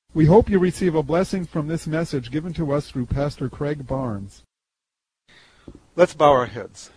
We hope you receive a blessing from this message given to us through Pastor Craig Barnes. Let's bow our heads.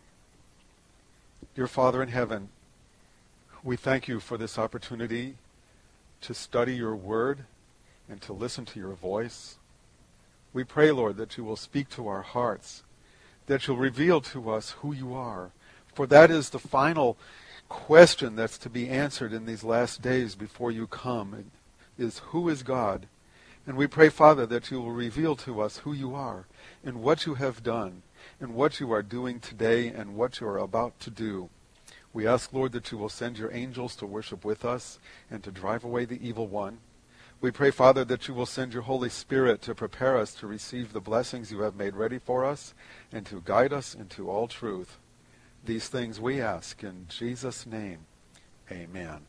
Dear Father in heaven, we thank you for this opportunity to study your word and to listen to your voice. We pray, Lord, that you will speak to our hearts, that you'll reveal to us who you are, for that is the final question that's to be answered in these last days before you come, is who is God? And we pray, Father, that you will reveal to us who you are and what you have done and what you are doing today and what you are about to do. We ask, Lord, that you will send your angels to worship with us and to drive away the evil one. We pray, Father, that you will send your Holy Spirit to prepare us to receive the blessings you have made ready for us and to guide us into all truth. These things we ask in Jesus' name. Amen.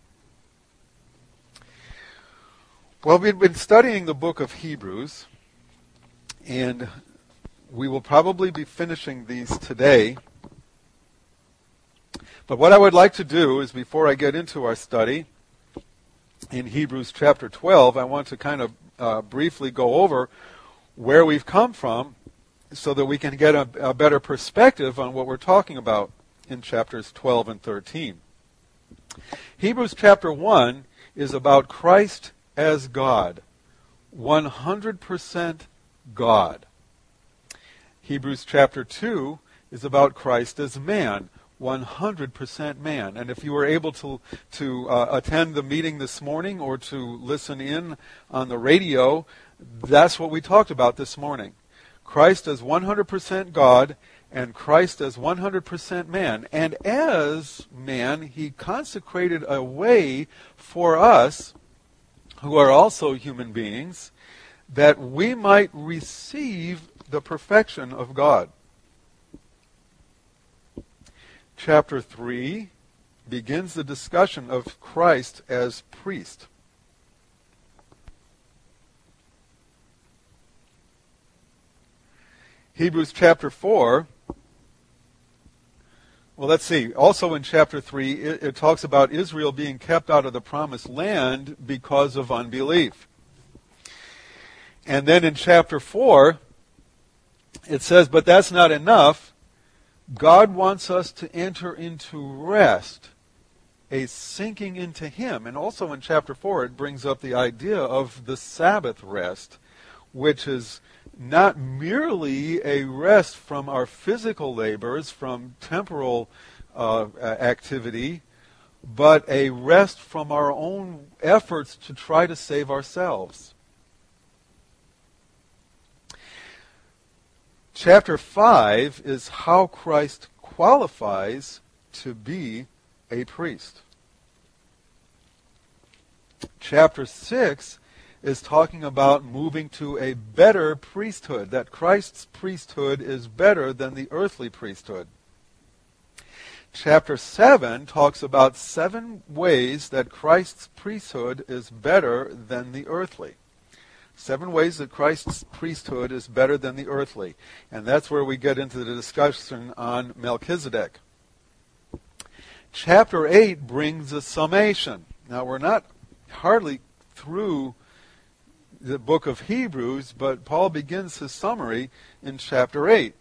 Well, we've been studying the book of Hebrews, and we will probably be finishing these today. But what I would like to do is, before I get into our study in Hebrews chapter 12, I want to kind of briefly go over where we've come from so that we can get a better perspective on what we're talking about in chapters 12 and 13. Hebrews chapter 1 is about Christ as God, 100% God. Hebrews chapter 2 is about Christ as man, 100% man. And if you were able to attend the meeting this morning or to listen in on the radio, that's what we talked about this morning. Christ as 100% God and Christ as 100% man. And as man, he consecrated a way for us who are also human beings, that we might receive the perfection of God. Chapter 3 begins the discussion of Christ as priest. Hebrews chapter 4, well, let's see. Also in chapter 3, it talks about Israel being kept out of the promised land because of unbelief. And then in chapter 4, it says, but that's not enough. God wants us to enter into rest, a sinking into Him. And also in chapter 4, it brings up the idea of the Sabbath rest, which is not merely a rest from our physical labors, from temporal activity, but a rest from our own efforts to try to save ourselves. Chapter 5 is how Christ qualifies to be a priest. Chapter 6 is talking about moving to a better priesthood, that Christ's priesthood is better than the earthly priesthood. Chapter 7 talks about 7 ways that Christ's priesthood is better than the earthly. 7 ways that Christ's priesthood is better than the earthly. And that's where we get into the discussion on Melchizedek. Chapter 8 brings a summation. Now, we're not hardly through the book of Hebrews, but Paul begins his summary in chapter 8.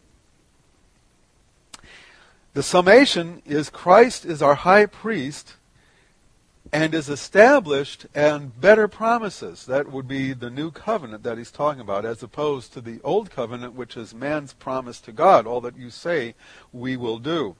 The summation is Christ is our high priest and is established and better promises. That would be the new covenant that he's talking about, as opposed to the old covenant, which is man's promise to God, all that you say we will do.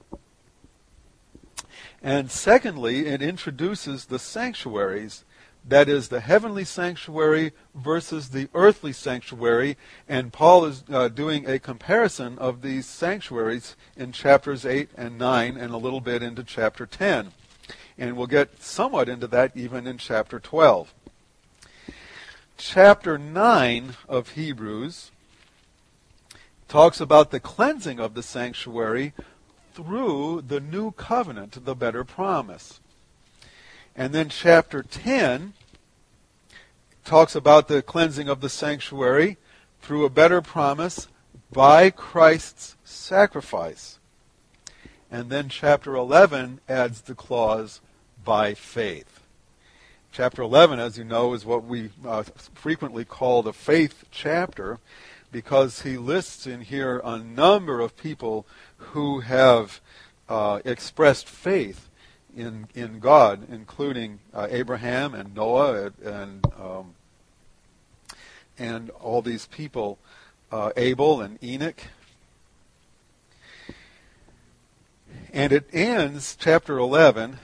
And secondly, it introduces the sanctuaries, that is the heavenly sanctuary versus the earthly sanctuary, and Paul is doing a comparison of these sanctuaries in chapters 8 and 9 and a little bit into chapter 10. And we'll get somewhat into that even in chapter 12. Chapter 9 of Hebrews talks about the cleansing of the sanctuary through the new covenant, the better promise. And then chapter 10 talks about the cleansing of the sanctuary through a better promise by Christ's sacrifice. And then chapter 11 adds the clause, by faith. Chapter 11, as you know, is what we frequently call the faith chapter, because he lists in here a number of people who have expressed faith in God, including Abraham and Noah and all these people, Abel and Enoch. And it ends, chapter 11,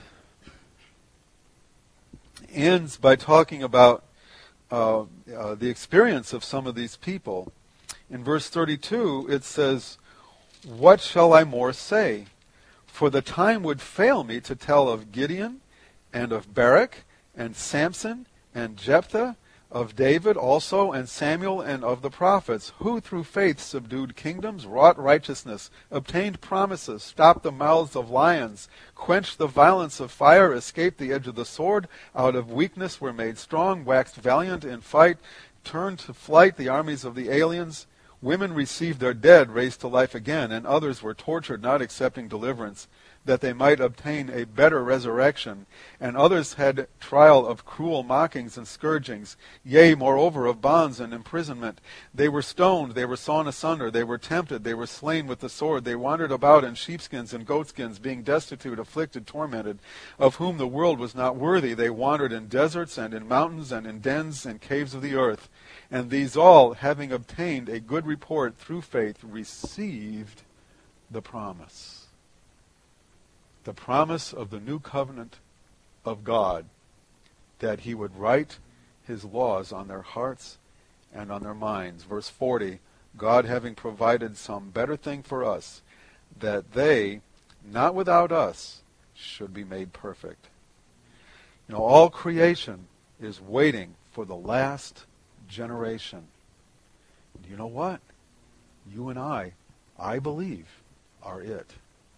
ends by talking about the experience of some of these people. In verse 32, it says, "What shall I more say? For the time would fail me to tell of Gideon, and of Barak, and Samson, and Jephthah, of David also, and Samuel, and of the prophets, who through faith subdued kingdoms, wrought righteousness, obtained promises, stopped the mouths of lions, quenched the violence of fire, escaped the edge of the sword, out of weakness were made strong, waxed valiant in fight, turned to flight the armies of the aliens. Women received their dead raised to life again, and others were tortured, not accepting deliverance, that they might obtain a better resurrection. And others had trial of cruel mockings and scourgings, yea, moreover, of bonds and imprisonment. They were stoned, they were sawn asunder, they were tempted, they were slain with the sword. They wandered about in sheepskins and goatskins, being destitute, afflicted, tormented, of whom the world was not worthy. They wandered in deserts and in mountains and in dens and caves of the earth. And these all, having obtained a good report through faith, received the promise." The promise of the new covenant of God, that he would write his laws on their hearts and on their minds. Verse 40, "God having provided some better thing for us, that they, not without us, should be made perfect." You know, all creation is waiting for the last generation. And you know what? You and I believe, are it.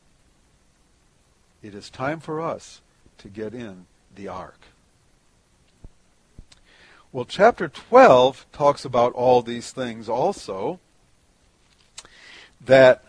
It is time for us to get in the ark. Well, chapter 12 talks about all these things also, that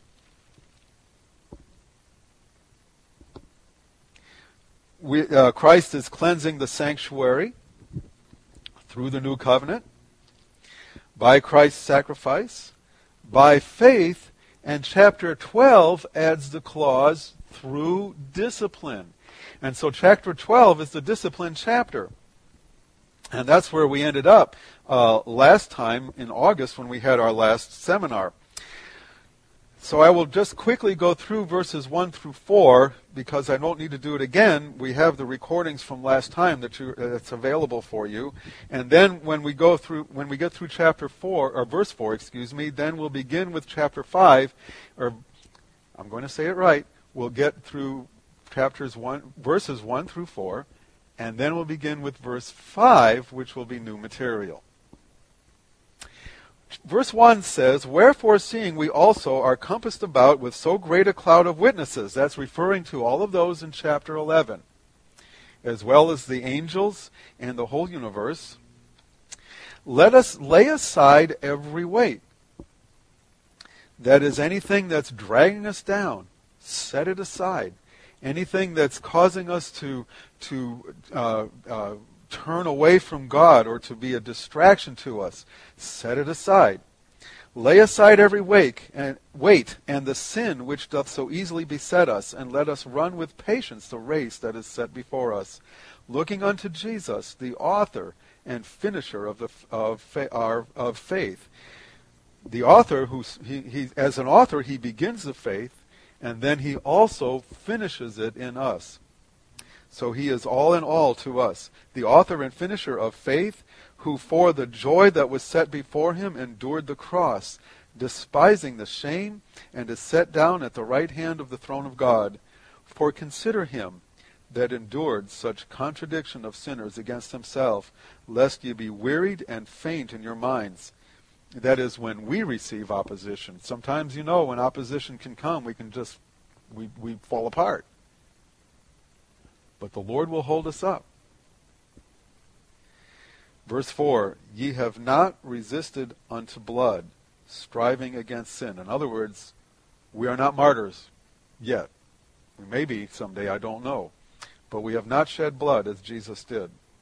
Christ is cleansing the sanctuary through the new covenant, by Christ's sacrifice, by faith, and chapter 12 adds the clause, through discipline. And so chapter 12 is the discipline chapter. And that's where we ended up last time in August when we had our last seminar. So I will just quickly go through verses 1 through 4, because I don't need to do it again. We have the recordings from last time that's available for you. And then when we get through chapter 4, or verse 4, then we'll begin with chapter 5, or I'm going to say it right. We'll get through verses 1 through 4, and then we'll begin with verse 5, which will be new material. Verse 1 says, "Wherefore seeing we also are compassed about with so great a cloud of witnesses," that's referring to all of those in chapter 11, as well as the angels and the whole universe, "let us lay aside every weight." That is, anything that's dragging us down, set it aside. Anything that's causing us to turn away from God or to be a distraction to us, set it aside. "Lay aside every weight and the sin which doth so easily beset us, and let us run with patience the race that is set before us, looking unto Jesus, the author and finisher of faith." The author, as an author, he begins the faith, and then he also finishes it in us. So he is all in all to us. The author and finisher of faith, who for the joy that was set before him endured the cross, despising the shame, and is set down at the right hand of the throne of God. For consider him that endured such contradiction of sinners against himself, lest ye be wearied and faint in your minds. That is, when we receive opposition. Sometimes, when opposition can come, we fall apart. But the Lord will hold us up. Verse 4, "Ye have not resisted unto blood, striving against sin." In other words, we are not martyrs yet. We may be someday, I don't know. But we have not shed blood as Jesus did.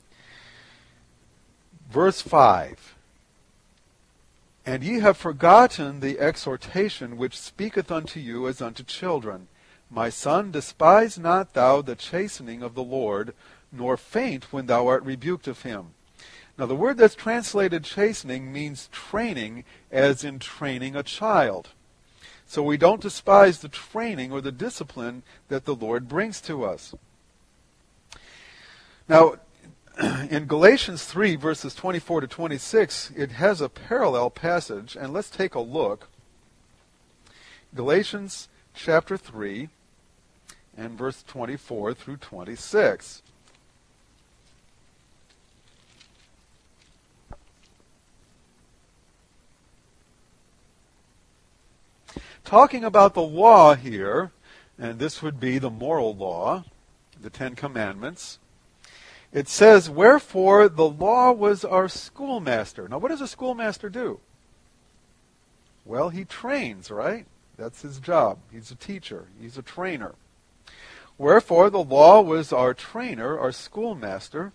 Verse 5. And ye have forgotten the exhortation which speaketh unto you as unto children. My son, despise not thou the chastening of the Lord, nor faint when thou art rebuked of him. Now the word that's translated chastening means training, as in training a child. So we don't despise the training or the discipline that the Lord brings to us. Now, in Galatians 3, verses 24 to 26, it has a parallel passage, and let's take a look. Galatians chapter 3 and verse 24 through 26. Talking about the law here, and this would be the moral law, the Ten Commandments, it says, wherefore the law was our schoolmaster. Now what does a schoolmaster do? Well, he trains, right? That's his job. He's a teacher. He's a trainer. Wherefore the law was our trainer, our schoolmaster,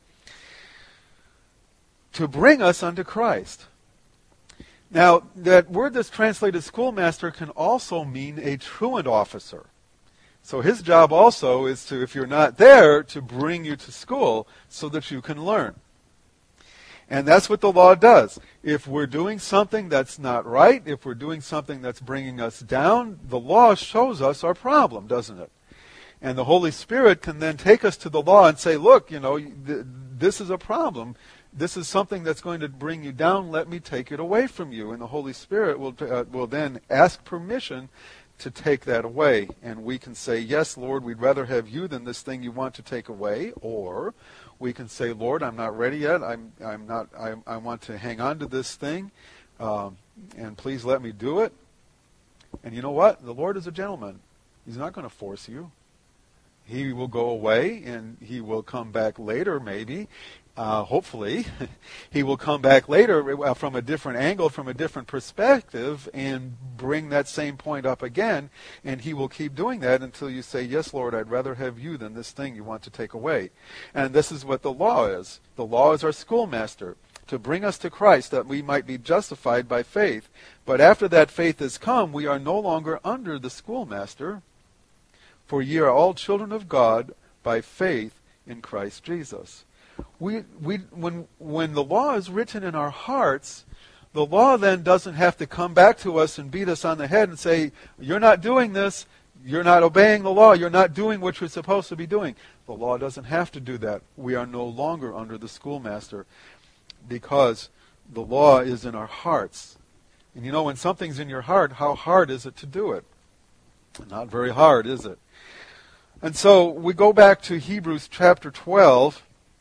to bring us unto Christ. Now, that word that's translated schoolmaster can also mean a truant officer. So his job also is to, if you're not there, to bring you to school so that you can learn. And that's what the law does. If we're doing something that's not right, if we're doing something that's bringing us down, the law shows us our problem, doesn't it? And the Holy Spirit can then take us to the law and say, look, this is a problem. This is something that's going to bring you down. Let me take it away from you. And the Holy Spirit will then ask permission to take that away. And we can say, yes, Lord, we'd rather have you than this thing you want to take away. Or we can say, Lord, I'm not ready yet. I want to hang on to this thing. And please let me do it. And you know what? The Lord is a gentleman. He's not going to force you. He will go away and he will come back later maybe. Hopefully, he will come back later from a different angle, from a different perspective, and bring that same point up again, and he will keep doing that until you say, yes, Lord, I'd rather have you than this thing you want to take away. And this is what the law is. The law is our schoolmaster, to bring us to Christ that we might be justified by faith. But after that faith has come, we are no longer under the schoolmaster, for ye are all children of God by faith in Christ Jesus. When the law is written in our hearts, the law then doesn't have to come back to us and beat us on the head and say, you're not doing this, you're not obeying the law, you're not doing what you're supposed to be doing. The law doesn't have to do that. We are no longer under the schoolmaster because the law is in our hearts. And when something's in your heart, how hard is it to do it? Not very hard, is it? And so we go back to Hebrews chapter 12.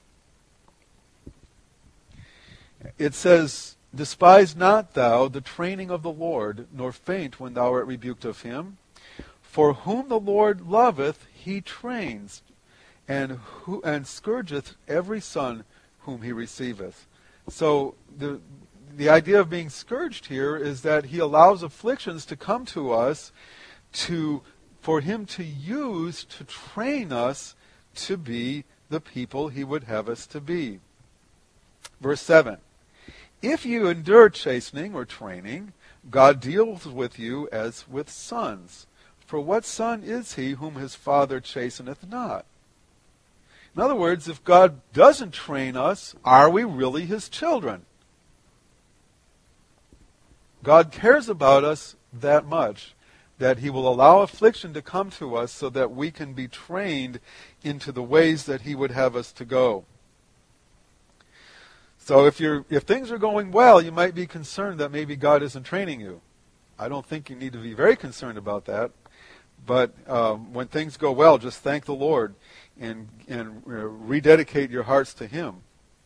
It says, despise not thou the training of the Lord, nor faint when thou art rebuked of him. For whom the Lord loveth, he trains, and scourgeth every son whom he receiveth. So the idea of being scourged here is that he allows afflictions to come to us for him to use to train us to be the people he would have us to be. Verse 7. If you endure chastening or training, God deals with you as with sons. For what son is he whom his father chasteneth not? In other words, if God doesn't train us, are we really his children? God cares about us that much that he will allow affliction to come to us so that we can be trained into the ways that he would have us to go. So if things are going well, you might be concerned that maybe God isn't training you. I don't think you need to be very concerned about that. But when things go well, just thank the Lord and rededicate your hearts to him.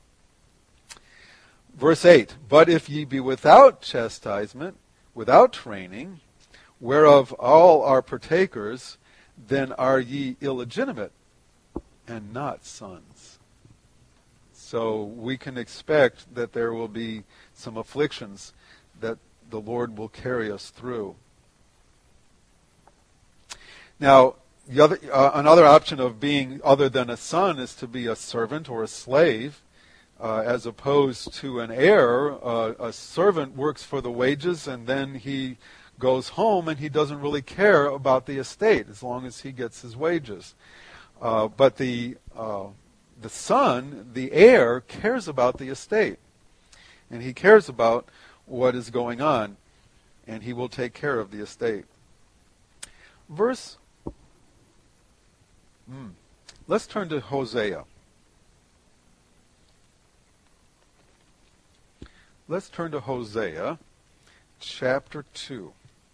Verse 8, but if ye be without chastisement, without training, whereof all are partakers, then are ye illegitimate and not sons. So we can expect that there will be some afflictions that the Lord will carry us through. Now, another option of being other than a son is to be a servant or a slave. as opposed to an heir. A servant works for the wages, and then he goes home and he doesn't really care about the estate as long as he gets his wages. But the son, the heir, cares about the estate, and he cares about what is going on, and he will take care of the estate. Let's turn to Hosea. Let's turn to Hosea chapter 2.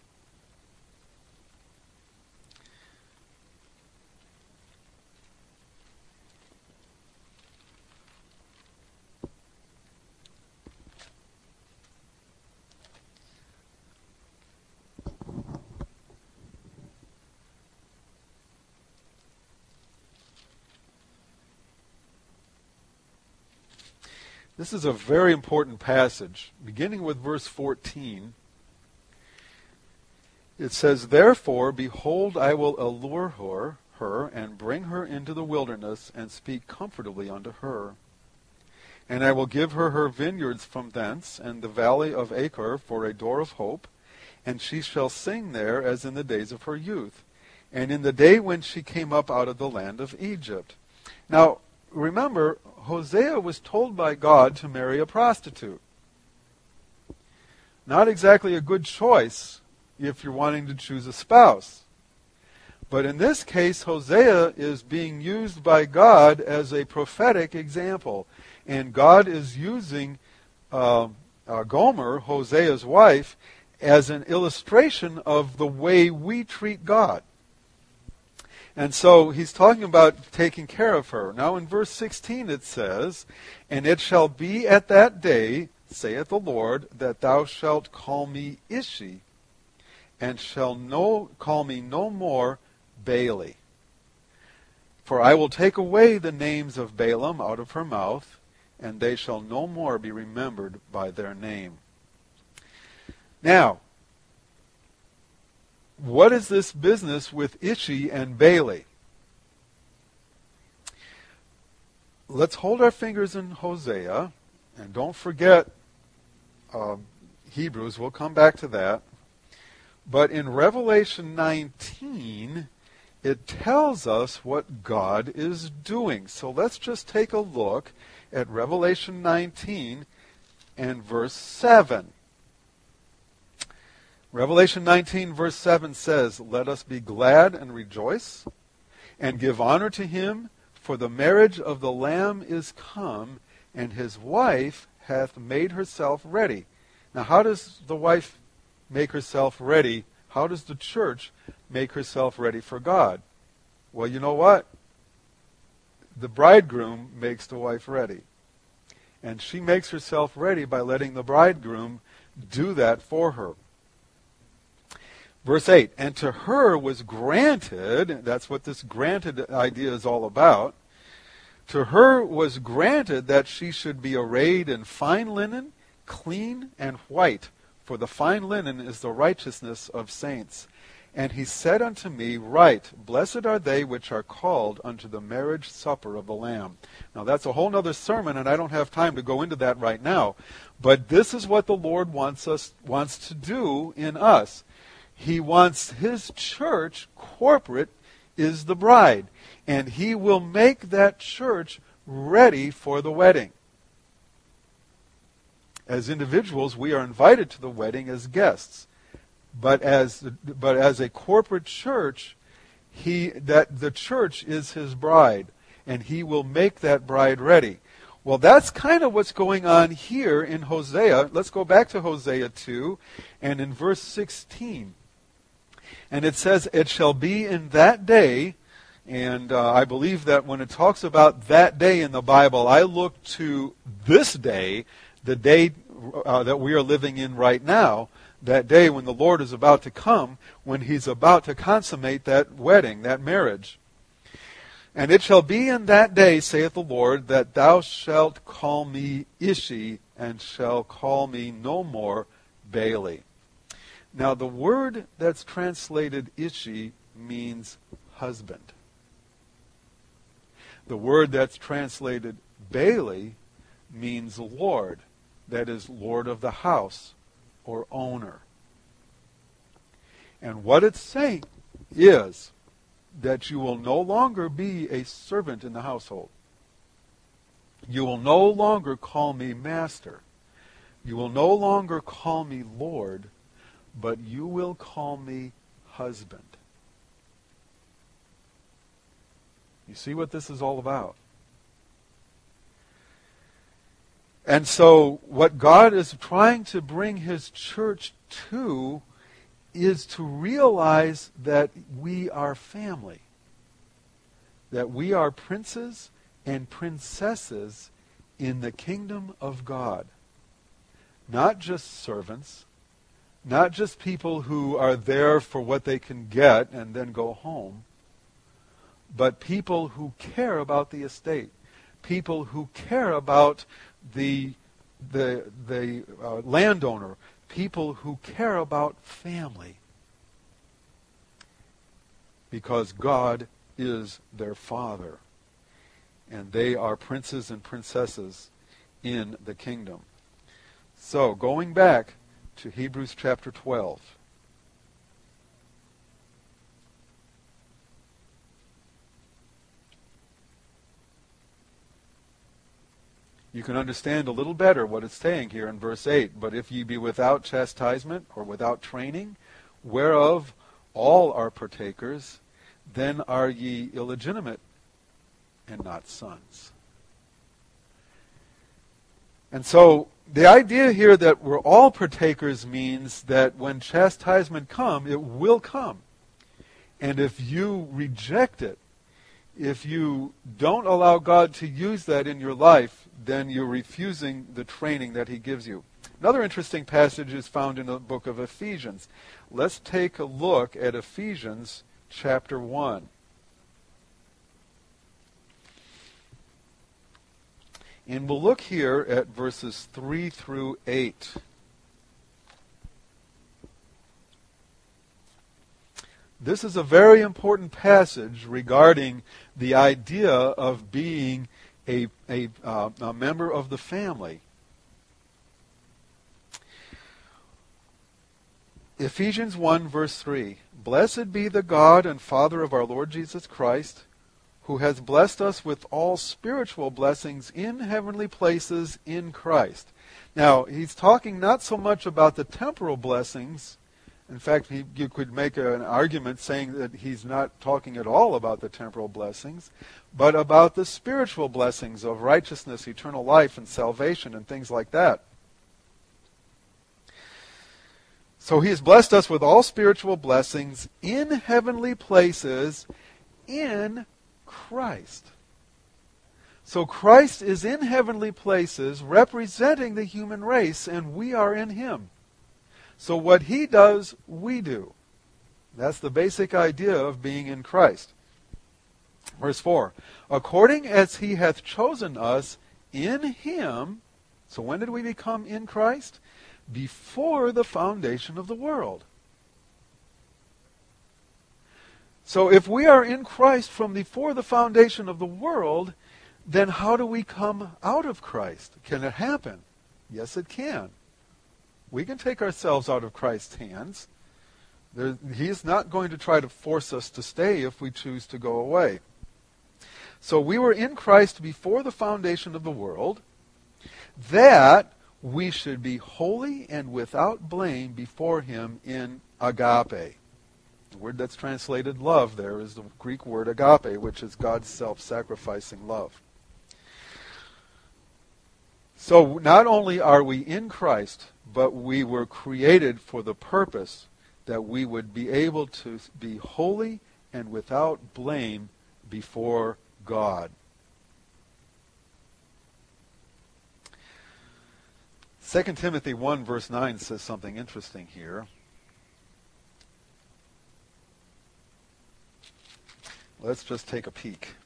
This is a very important passage. Beginning with verse 14, it says, "Therefore, behold, I will allure her, and bring her into the wilderness, and speak comfortably unto her. And I will give her her vineyards from thence, and the valley of Achor for a door of hope, and she shall sing there as in the days of her youth, and in the day when she came up out of the land of Egypt." Now, remember, Hosea was told by God to marry a prostitute. Not exactly a good choice if you're wanting to choose a spouse. But in this case, Hosea is being used by God as a prophetic example. And God is using Gomer, Hosea's wife, as an illustration of the way we treat God. And so he's talking about taking care of her. Now in verse 16 it says, "And it shall be at that day, saith the Lord, that thou shalt call me Ishi, and shall call me no more Baali. For I will take away the names of Balaam out of her mouth, and they shall no more be remembered by their name." Now, what is this business with Ishi and Baali? Let's hold our fingers in Hosea, and don't forget Hebrews. We'll come back to that. But in Revelation 19, it tells us what God is doing. So let's just take a look at Revelation 19 and verse 7. Revelation 19 verse 7 says, "Let us be glad and rejoice, and give honor to him, for the marriage of the Lamb is come, and his wife hath made herself ready." Now how does the wife make herself ready? How does the church make herself ready for God? Well, you know what? The bridegroom makes the wife ready. And she makes herself ready by letting the bridegroom do that for her. Verse 8, "And to her was granted," that's what this granted idea is all about, "to her was granted that she should be arrayed in fine linen, clean and white, for the fine linen is the righteousness of saints. And he said unto me, Write, blessed are they which are called unto the marriage supper of the Lamb." Now that's a whole other sermon, and I don't have time to go into that right now. But this is what the Lord wants to do in us. He wants his church, corporate, is the bride. And he will make that church ready for the wedding. As individuals, we are invited to the wedding as guests. But as a corporate church, the church is his bride. And he will make that bride ready. Well, that's kind of what's going on here in Hosea. Let's go back to Hosea 2, and in verse 16. And it says, "It shall be in that day," and I believe that when it talks about that day in the Bible, I look to this day, the day that we are living in right now, that day when the Lord is about to come, when he's about to consummate that wedding, that marriage. "And it shall be in that day, saith the Lord, that thou shalt call me Ishi, and shall call me no more Baali." Now, the word that's translated Ishi means husband. The word that's translated Baali means Lord. That is, Lord of the house or owner. And what it's saying is that you will no longer be a servant in the household. You will no longer call me master. You will no longer call me Lord, but you will call me husband. You see what this is all about? And so what God is trying to bring his church to is to realize that we are family. That we are princes and princesses in the kingdom of God. Not just servants, not just people who are there for what they can get and then go home, but people who care about the estate, people who care about the landowner, people who care about family, because God is their Father, and they are princes and princesses in the kingdom. So, going back to Hebrews chapter 12. You can understand a little better what it's saying here in verse 8. But if ye be without chastisement or without training, whereof all are partakers, then are ye illegitimate and not sons. And so the idea here that we're all partakers means that when chastisement comes, it will come. And if you reject it, if you don't allow God to use that in your life, then you're refusing the training that he gives you. Another interesting passage is found in the book of Ephesians. Let's take a look at Ephesians chapter 1. And we'll look here at verses 3 through 8. This is a very important passage regarding the idea of being a member of the family. Ephesians 1 verse 3. Blessed be the God and Father of our Lord Jesus Christ, who has blessed us with all spiritual blessings in heavenly places in Christ. Now, he's talking not so much about the temporal blessings. In fact, you could make an argument saying that he's not talking at all about the temporal blessings, but about the spiritual blessings of righteousness, eternal life, and salvation, and things like that. So he has blessed us with all spiritual blessings in heavenly places in Christ. So Christ is in heavenly places representing the human race, and we are in him. So what he does, we do. That's the basic idea of being in Christ. Verse 4. According as he hath chosen us in him. So when did we become in Christ? Before the foundation of the world. So if we are in Christ from before the foundation of the world, then how do we come out of Christ? Can it happen? Yes, it can. We can take ourselves out of Christ's hands. He is not going to try to force us to stay if we choose to go away. So we were in Christ before the foundation of the world, that we should be holy and without blame before him in agape. The word that's translated love there is the Greek word agape, which is God's self-sacrificing love. So not only are we in Christ, but we were created for the purpose that we would be able to be holy and without blame before God. 2 Timothy 1 verse 9 says something interesting here. Let's just take a peek.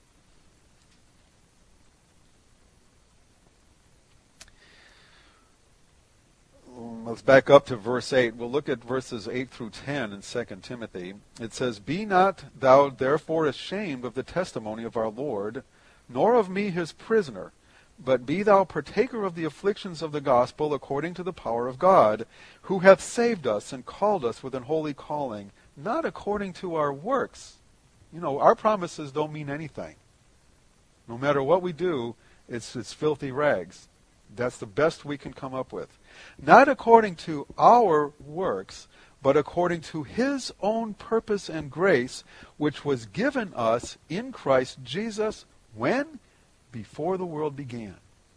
Let's back up to verse 8. We'll look at verses 8 through 10 in 2 Timothy. It says, Be not thou therefore ashamed of the testimony of our Lord, nor of me his prisoner, but be thou partaker of the afflictions of the gospel according to the power of God, who hath saved us and called us with an holy calling, not according to our works. Our promises don't mean anything. No matter what we do, it's filthy rags. That's the best we can come up with. Not according to our works, but according to his own purpose and grace, which was given us in Christ Jesus, when? Before the world began.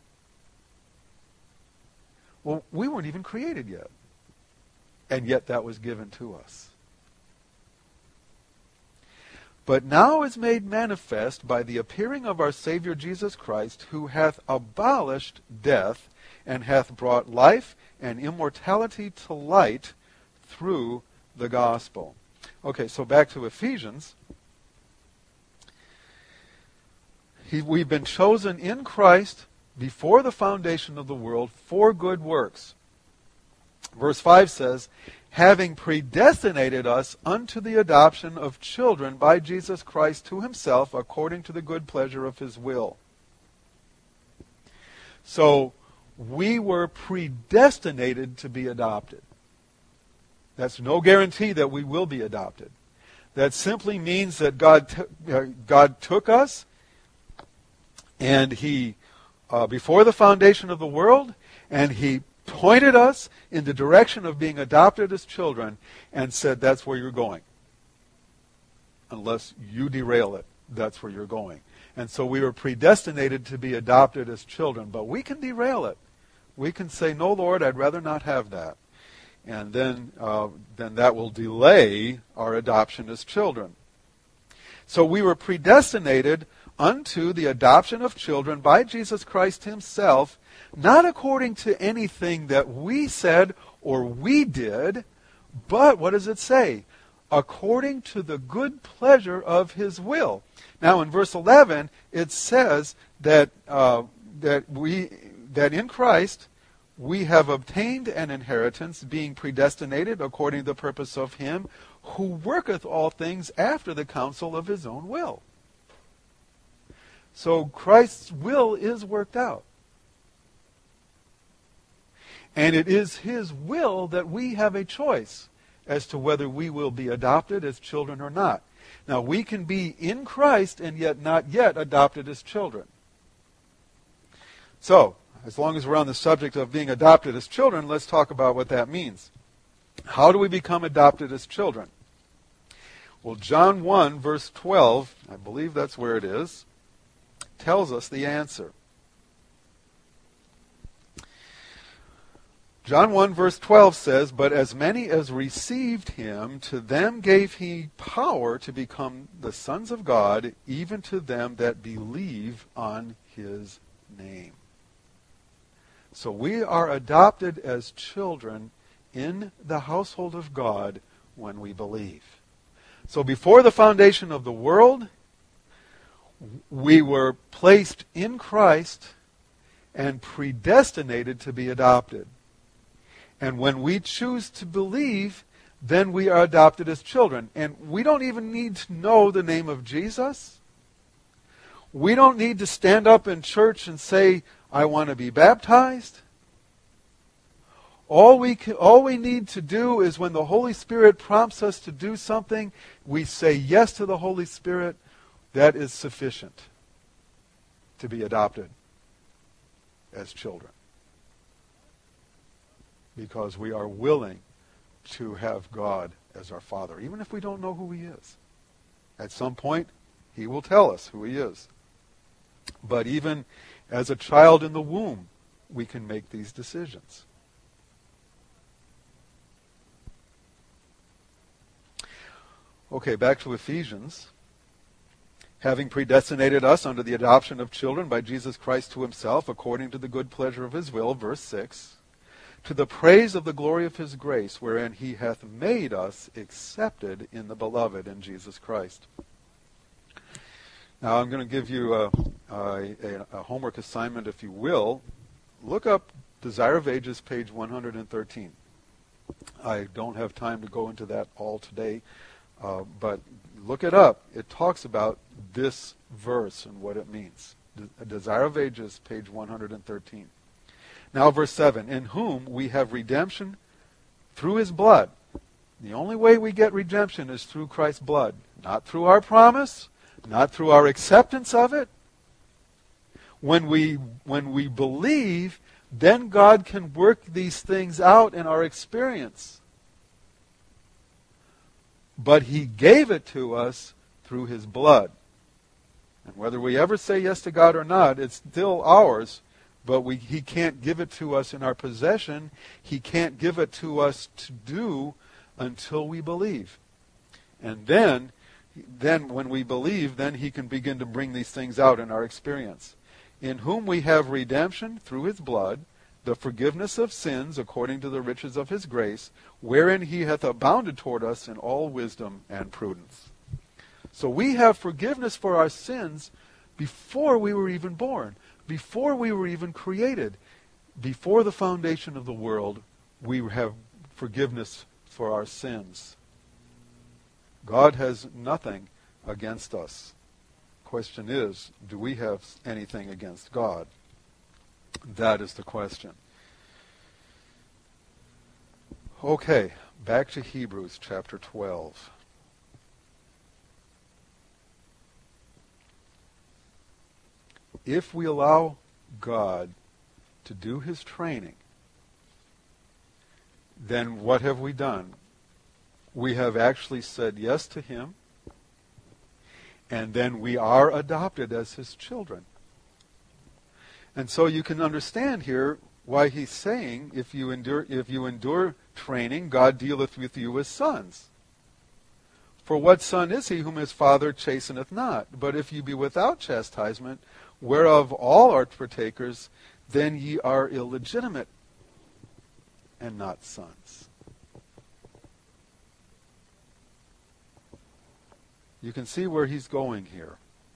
Well, we weren't even created yet. And yet that was given to us. But now is made manifest by the appearing of our Savior Jesus Christ, who hath abolished death, and hath brought life and immortality to light through the gospel. Okay, so back to Ephesians. We've been chosen in Christ before the foundation of the world for good works. Verse 5 says, having predestinated us unto the adoption of children by Jesus Christ to himself, according to the good pleasure of his will. So, we were predestinated to be adopted. That's no guarantee that we will be adopted. That simply means that God took us, and he, before the foundation of the world, and he pointed us in the direction of being adopted as children and said, that's where you're going. Unless you derail it, that's where you're going. And so we were predestinated to be adopted as children, but we can derail it. We can say, no, Lord, I'd rather not have that. And then that will delay our adoption as children. So we were predestinated unto the adoption of children by Jesus Christ himself, not according to anything that we said or we did, but what does it say? According to the good pleasure of his will. Now in verse 11 it says that in Christ we have obtained an inheritance, being predestinated according to the purpose of him who worketh all things after the counsel of his own will. So Christ's will is worked out. And it is his will that we have a choice as to whether we will be adopted as children or not. Now, we can be in Christ and yet not yet adopted as children. So, as long as we're on the subject of being adopted as children, let's talk about what that means. How do we become adopted as children? Well, John 1, verse 12, I believe that's where it is, tells us the answer. John 1 verse 12 says, but as many as received him, to them gave he power to become the sons of God, even to them that believe on his name. So we are adopted as children in the household of God when we believe. So before the foundation of the world, we were placed in Christ and predestinated to be adopted. And when we choose to believe, then we are adopted as children. And we don't even need to know the name of Jesus. We don't need to stand up in church and say, I want to be baptized. All we need to do is when the Holy Spirit prompts us to do something, we say yes to the Holy Spirit. That is sufficient to be adopted as children. Because we are willing to have God as our Father, even if we don't know who he is. At some point, he will tell us who he is. But even as a child in the womb, we can make these decisions. Okay, back to Ephesians. Having predestinated us unto the adoption of children by Jesus Christ to himself, according to the good pleasure of his will, verse 6, to the praise of the glory of his grace, wherein he hath made us accepted in the beloved, in Jesus Christ. Now I'm going to give you a homework assignment, if you will. Look up Desire of Ages, page 113. I don't have time to go into that all today, but look it up. It talks about this verse and what it means. Desire of Ages, page 113. Now verse 7, in whom we have redemption through his blood. The only way we get redemption is through Christ's blood. Not through our promise, not through our acceptance of it. When we believe, then God can work these things out in our experience. But he gave it to us through his blood. And whether we ever say yes to God or not, it's still ours, but he can't give it to us in our possession. He can't give it to us to do until we believe. And then when we believe, then he can begin to bring these things out in our experience. In whom we have redemption through his blood, the forgiveness of sins according to the riches of his grace, wherein he hath abounded toward us in all wisdom and prudence. So we have forgiveness for our sins before we were even born, before we were even created. Before the foundation of the world, we have forgiveness for our sins. God has nothing against us. Question is, do we have anything against God? That is the question. Okay, back to Hebrews chapter 12. If we allow God to do his training, then what have we done? We have actually said yes to him, and then we are adopted as his children. And so you can understand here why he's saying, if you endure training, God dealeth with you as sons. For what son is he whom his father chasteneth not? But if you be without chastisement, whereof all are partakers, then ye are illegitimate and not sons. You can see where he's going here.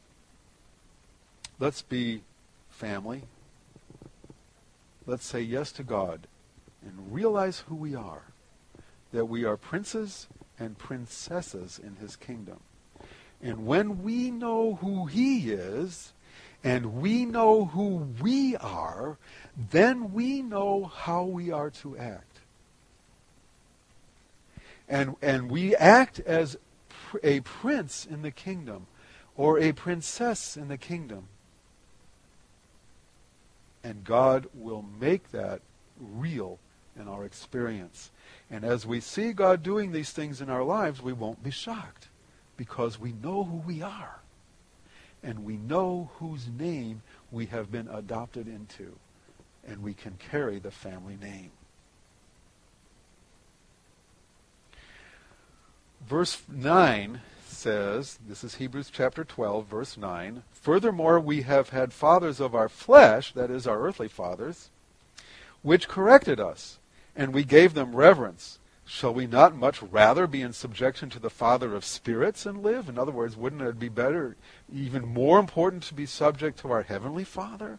Let's be family. Let's say yes to God and realize who we are. That we are princes and princesses in his kingdom. And when we know who he is, and we know who we are, then we know how we are to act. And we act as a prince in the kingdom, or a princess in the kingdom. And God will make that real in our experience. And as we see God doing these things in our lives, we won't be shocked, because we know who we are. And we know whose name we have been adopted into. And we can carry the family name. Verse 9 says, this is Hebrews chapter 12, verse 9, furthermore we have had fathers of our flesh, that is our earthly fathers, which corrected us, and we gave them reverence. Shall we not much rather be in subjection to the Father of spirits and live? In other words, wouldn't it be better, even more important, to be subject to our Heavenly Father?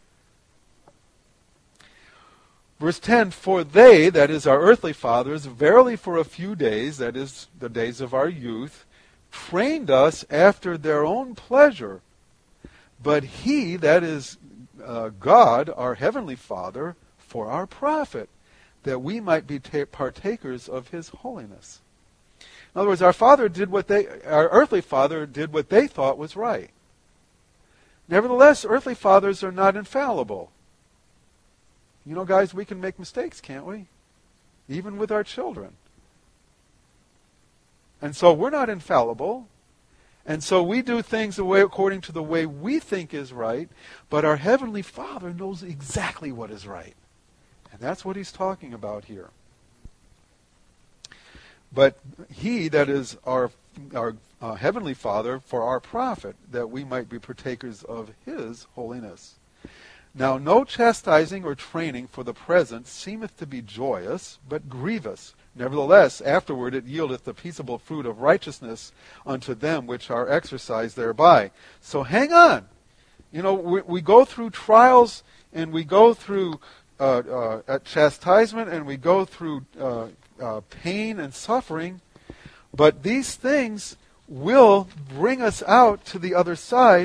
Verse 10, for they, that is our earthly fathers, verily for a few days, that is the days of our youth, trained us after their own pleasure. But he, that is God, our Heavenly Father, for our profit, that we might be partakers of his holiness. In other words, our earthly father did what they thought was right. Nevertheless, earthly fathers are not infallible. You know, guys, we can make mistakes, can't we? Even with our children. And so we're not infallible. And so we do things according to the way we think is right, but our Heavenly Father knows exactly what is right. And that's what he's talking about here. But he, that is our Heavenly Father, for our profit, that we might be partakers of his holiness. Now no chastising or training for the present seemeth to be joyous, but grievous. Nevertheless, afterward it yieldeth the peaceable fruit of righteousness unto them which are exercised thereby. So hang on. You know, we go through trials, and we go through chastisement, and we go through pain and suffering, but these things will bring us out to the other side,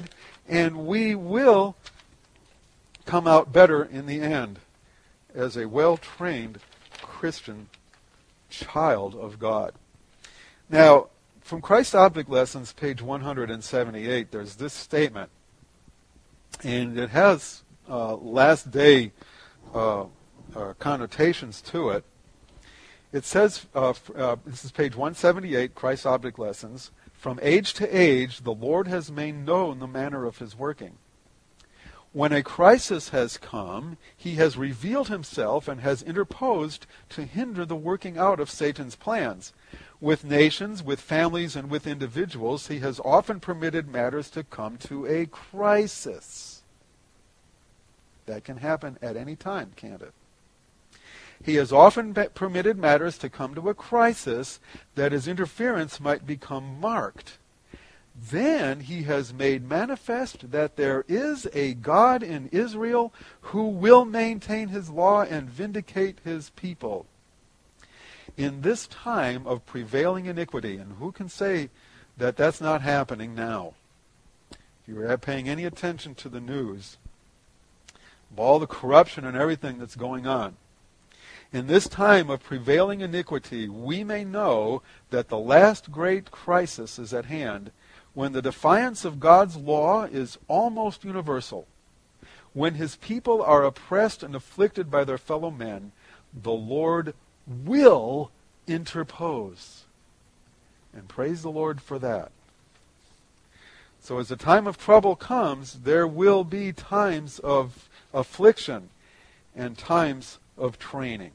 And we will come out better in the end as a well-trained Christian child of God. Now, from Christ Object Lessons, page 178, there's this statement, and it has last day connotations to it. It says, this is page 178, Christ Object Lessons, "From age to age, the Lord has made known the manner of his working. When a crisis has come, he has revealed himself and has interposed to hinder the working out of Satan's plans. With nations, with families, and with individuals, he has often permitted matters to come to a crisis." That can happen at any time, can't it? He has often permitted matters to come to a crisis that his interference might become marked. Then he has made manifest that there is a God in Israel who will maintain his law and vindicate his people. In this time of prevailing iniquity, and who can say that that's not happening now? If you're paying any attention to the news, of all the corruption and everything that's going on, in this time of prevailing iniquity, we may know that the last great crisis is at hand, when the defiance of God's law is almost universal. When his people are oppressed and afflicted by their fellow men, the Lord will interpose. And praise the Lord for that. So as the time of trouble comes, there will be times of affliction and times of training.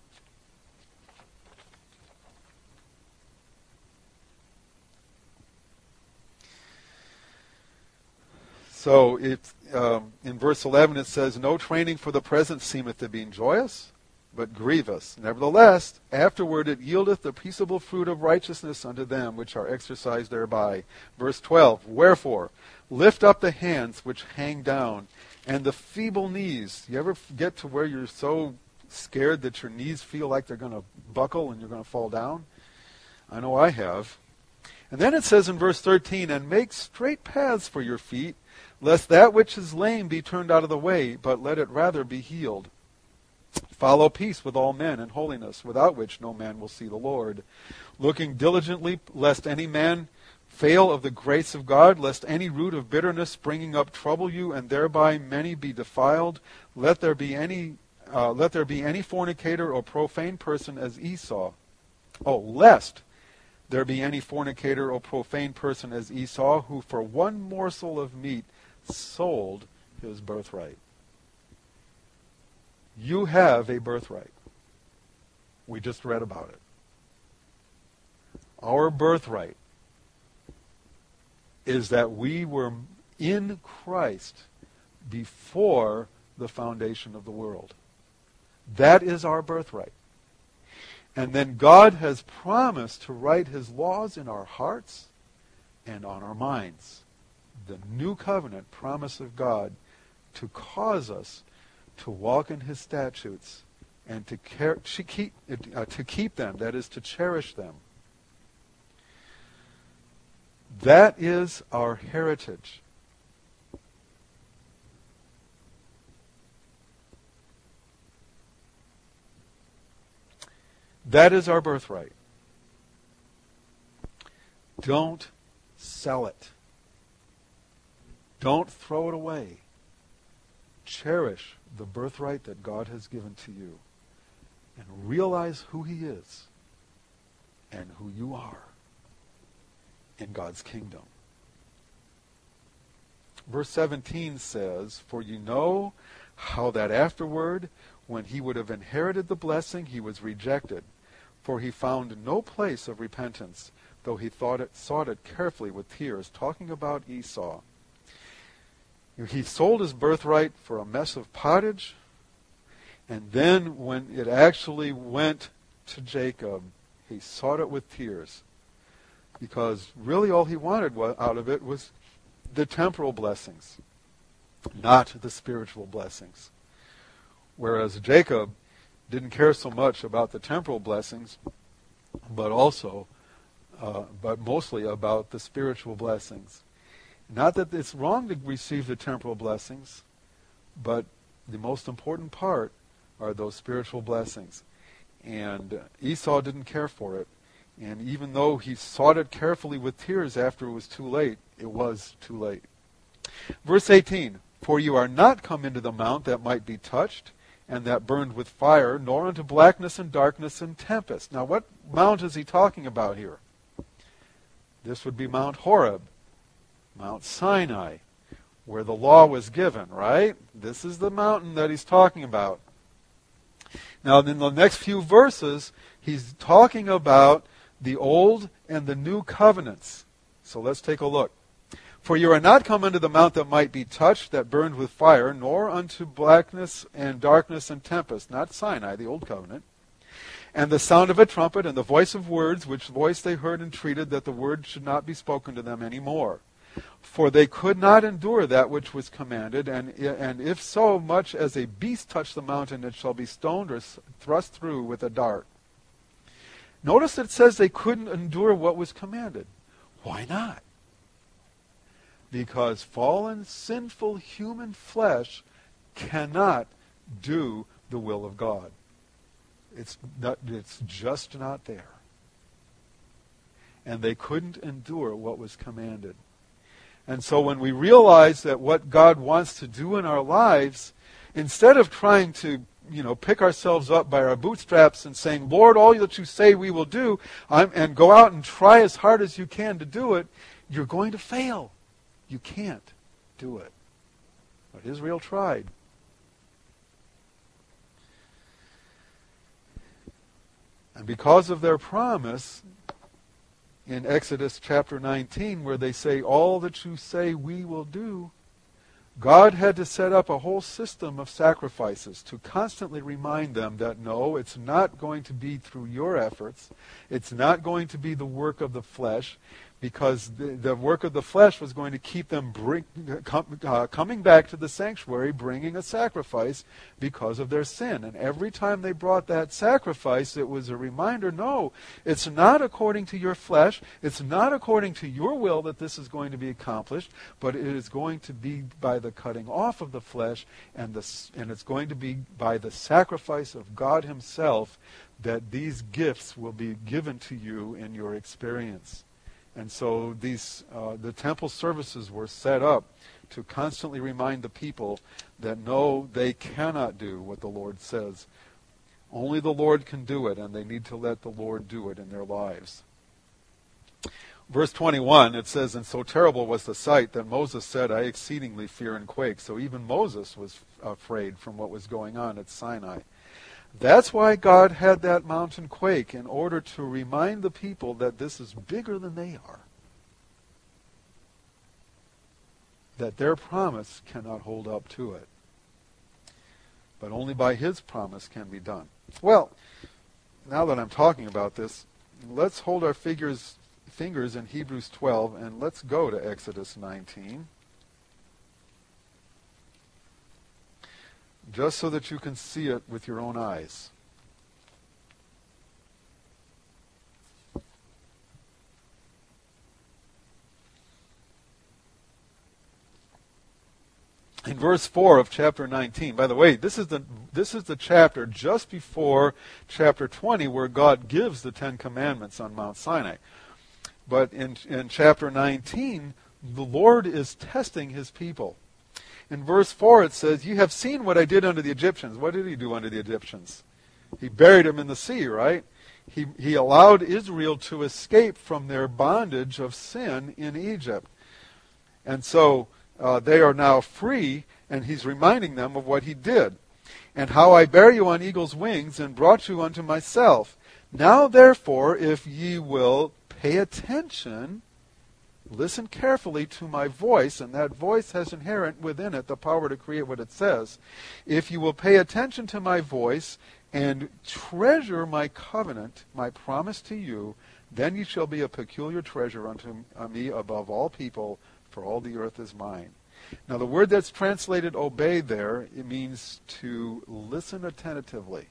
So in verse 11 it says, "No training for the present seemeth to be joyous, but grievous. Nevertheless, afterward it yieldeth the peaceable fruit of righteousness unto them which are exercised thereby." Verse 12, "Wherefore, lift up the hands which hang down, and the feeble knees." You ever get to where you're so scared that your knees feel like they're going to buckle and you're going to fall down? I know I have. And then it says in verse 13, "And make straight paths for your feet, lest that which is lame be turned out of the way, but let it rather be healed. Follow peace with all men and holiness, without which no man will see the Lord. Looking diligently, lest any man fail of the grace of God, lest any root of bitterness springing up trouble you, and thereby many be defiled. Let there be any fornicator or profane person as Esau. Lest there be any fornicator or profane person as Esau, who for one morsel of meat sold his birthright." You have a birthright. We just read about it. Our birthright is that we were in Christ before the foundation of the world. That is our birthright. And then God has promised to write his laws in our hearts and on our minds. The new covenant promise of God to cause us to walk in his statutes and to keep them, that is, to cherish them. That is our heritage. That is our birthright. Don't sell it. Don't throw it away. Cherish the birthright that God has given to you, and realize who he is and who you are in God's kingdom. Verse 17 says, "For you know how that afterward, when he would have inherited the blessing, he was rejected. For he found no place of repentance, though he sought it carefully with tears," talking about Esau. He sold his birthright for a mess of pottage, and then when it actually went to Jacob, he sought it with tears, because really all he wanted out of it was the temporal blessings, not the spiritual blessings. Whereas Jacob didn't care so much about the temporal blessings, but mostly about the spiritual blessings. Not that it's wrong to receive the temporal blessings, but the most important part are those spiritual blessings. And Esau didn't care for it. And even though he sought it carefully with tears after it was too late, it was too late. Verse 18, for you are not come into the mount that might be touched, and that burned with fire, nor unto blackness and darkness and tempest. Now what mount is he talking about here? This would be Mount Horeb, Mount Sinai, where the law was given, right? This is the mountain that he's talking about. Now in the next few verses, he's talking about the old and the new covenants. So let's take a look. For you are not come unto the mount that might be touched, that burned with fire, nor unto blackness and darkness and tempest, not Sinai, the old covenant, and the sound of a trumpet and the voice of words, which voice they heard entreated that the word should not be spoken to them any more. For they could not endure that which was commanded, and if so much as a beast touch the mountain, it shall be stoned or thrust through with a dart. Notice it says they couldn't endure what was commanded. Why not? Because fallen, sinful human flesh cannot do the will of God. It's just not there. And they couldn't endure what was commanded. And so when we realize that what God wants to do in our lives, instead of trying to pick ourselves up by our bootstraps and saying, Lord, all that you say we will do, and go out and try as hard as you can to do it, you're going to fail. You can't do it. But Israel tried. And because of their promise in Exodus chapter 19, where they say, all that you say we will do, God had to set up a whole system of sacrifices to constantly remind them that no, it's not going to be through your efforts. It's not going to be the work of the flesh, because the work of the flesh was going to keep them coming back to the sanctuary, bringing a sacrifice because of their sin. And every time they brought that sacrifice, it was a reminder, no, it's not according to your flesh, it's not according to your will that this is going to be accomplished, but it is going to be by the cutting off of the flesh, and it's going to be by the sacrifice of God Himself that these gifts will be given to you in your experience. And so the temple services were set up to constantly remind the people that no, they cannot do what the Lord says. Only the Lord can do it, and they need to let the Lord do it in their lives. Verse 21, it says, and so terrible was the sight that Moses said, I exceedingly fear and quake. So even Moses was afraid from what was going on at Sinai. That's why God had that mountain quake, in order to remind the people that this is bigger than they are. That their promise cannot hold up to it. But only by His promise can be done. Well, now that I'm talking about this, let's hold our fingers in Hebrews 12, and let's go to Exodus 19. Just so that you can see it with your own eyes. In verse 4 of chapter 19, by the way, this is the chapter just before chapter 20, where God gives the Ten Commandments on Mount Sinai. But in chapter 19, the Lord is testing His people. In verse 4 it says, you have seen what I did unto the Egyptians. What did He do unto the Egyptians? He buried them in the sea, right? He allowed Israel to escape from their bondage of sin in Egypt. And so they are now free, and He's reminding them of what He did. And how I bare you on eagle's wings, and brought you unto myself. Now therefore, if ye will pay attention, listen carefully to my voice, and that voice has inherent within it the power to create what it says. If you will pay attention to my voice and treasure my covenant, my promise to you, then you shall be a peculiar treasure unto me above all people, for all the earth is mine. Now the word that's translated obey there, it means to listen attentively.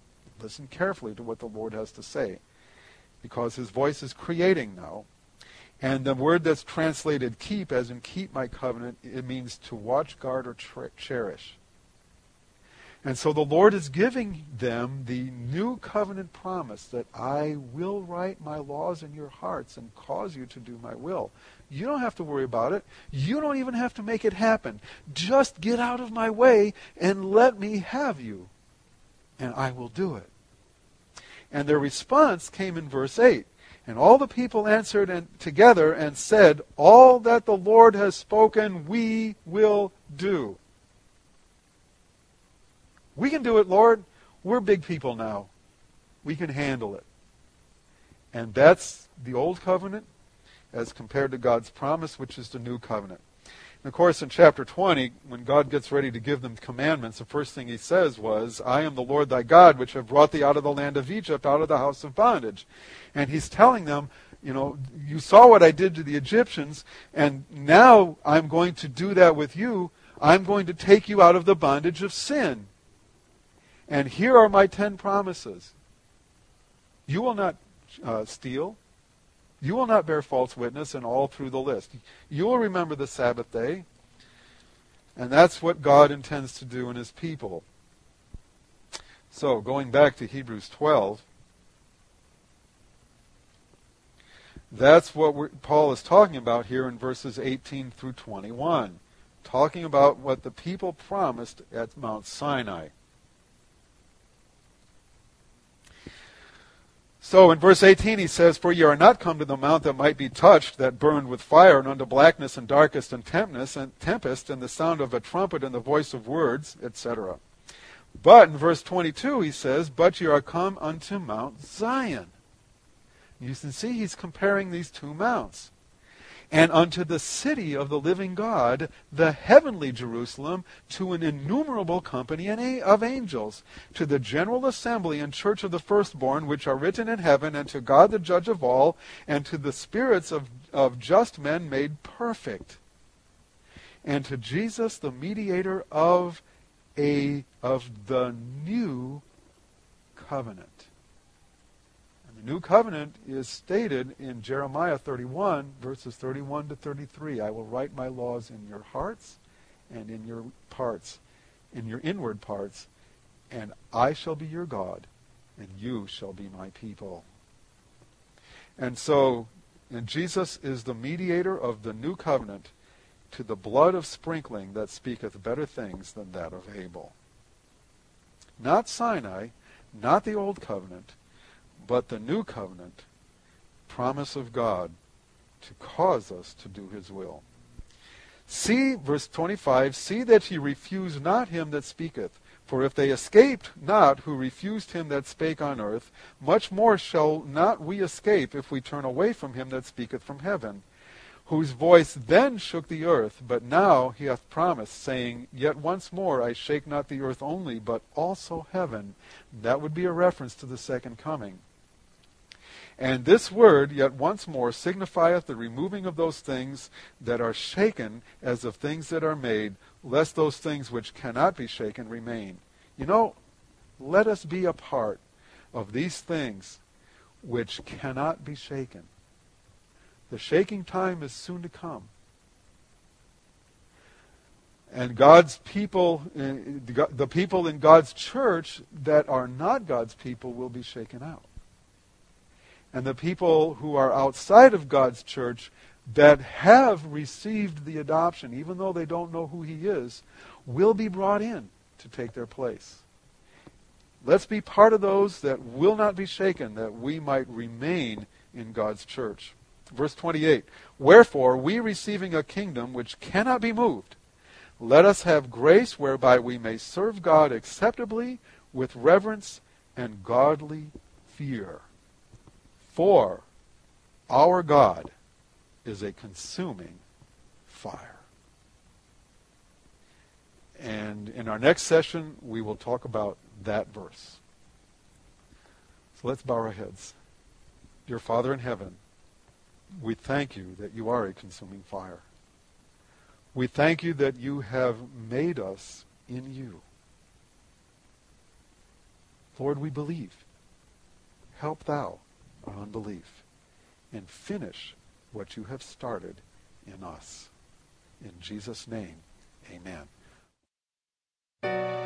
Listen carefully to what the Lord has to say, because His voice is creating now. And the word that's translated keep, as in keep my covenant, it means to watch, guard, or cherish. And so the Lord is giving them the new covenant promise that I will write my laws in your hearts and cause you to do my will. You don't have to worry about it. You don't even have to make it happen. Just get out of my way and let me have you, and I will do it. And their response came in verse 8. And all the people answered together and said, all that the Lord has spoken we will do. We can do it, Lord. We're big people now. We can handle it. And that's the old covenant as compared to God's promise, which is the new covenant. And of course, in chapter 20, when God gets ready to give them commandments, the first thing he says was, I am the Lord thy God, which have brought thee out of the land of Egypt, out of the house of bondage. And he's telling them, you saw what I did to the Egyptians, and now I'm going to do that with you. I'm going to take you out of the bondage of sin. And here are my 10 promises. You will not steal. You will not bear false witness, and all through the list. You will remember the Sabbath day. And that's what God intends to do in his people. So, going back to Hebrews 12, that's what Paul is talking about here in verses 18 through 21. Talking about what the people promised at Mount Sinai. So in verse 18 he says, for ye are not come to the mount that might be touched, that burned with fire, and unto blackness and darkness and tempest, and the sound of a trumpet and the voice of words, etc. But in verse 22 he says, but ye are come unto Mount Zion. You can see he's comparing these two mounts. And unto the city of the living God, the heavenly Jerusalem, to an innumerable company of angels, to the general assembly and church of the firstborn, which are written in heaven, and to God the judge of all, and to the spirits of just men made perfect, and to Jesus the mediator of the new covenant. The new covenant is stated in Jeremiah 31, verses 31 to 33. I will write my laws in your hearts and in your parts, in your inward parts, and I shall be your God, and you shall be my people. And so, and Jesus is the mediator of the new covenant, to the blood of sprinkling that speaketh better things than that of Abel. Not Sinai, not the old covenant, but the new covenant, promise of God to cause us to do his will. See, verse 25, see that ye refuse not him that speaketh. For if they escaped not who refused him that spake on earth, much more shall not we escape if we turn away from him that speaketh from heaven, whose voice then shook the earth, but now he hath promised, saying, yet once more I shake not the earth only, but also heaven. That would be a reference to the second coming. And this word, yet once more, signifieth the removing of those things that are shaken as of things that are made, lest those things which cannot be shaken remain. Let us be a part of these things which cannot be shaken. The shaking time is soon to come. And God's people, the people in God's church that are not God's people will be shaken out. And the people who are outside of God's church that have received the adoption, even though they don't know who he is, will be brought in to take their place. Let's be part of those that will not be shaken, that we might remain in God's church. Verse 28, wherefore, we receiving a kingdom which cannot be moved, let us have grace whereby we may serve God acceptably with reverence and godly fear. For our God is a consuming fire. And in our next session, we will talk about that verse. So let's bow our heads. Dear Father in heaven, we thank you that you are a consuming fire. We thank you that you have made us in you. Lord, we believe. Help thou our unbelief, and finish what you have started in us. In Jesus' name, amen.